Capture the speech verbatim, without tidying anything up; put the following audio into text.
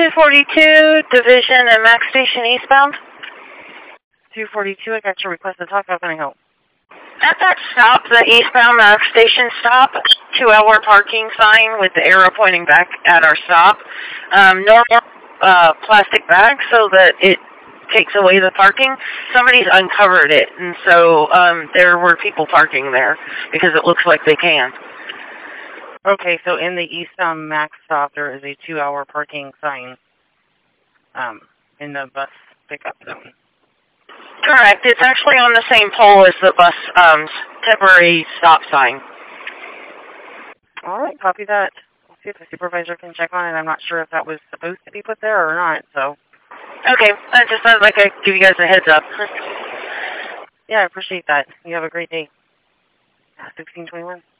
two forty-two, Division and Max Station eastbound. two forty-two, I got your request to talk. How can I help? At that stop, the eastbound Max Station stop, two-hour parking sign with the arrow pointing back at our stop. Um, no more uh, plastic bags so that it takes away the parking. Somebody's uncovered it, and so um, there were people parking there because it looks like they can. Okay, so in the eastbound Max stop, there is a two-hour parking sign um, in the bus pickup zone. Correct. It's actually on the same pole as the bus um, temporary stop sign. All right, copy that. I'll see if the supervisor can check on it. I'm not sure if that was supposed to be put there or not, so. Okay, I just thought like I'd give you guys a heads up. Yeah, I appreciate that. You have a great day. sixteen twenty-one.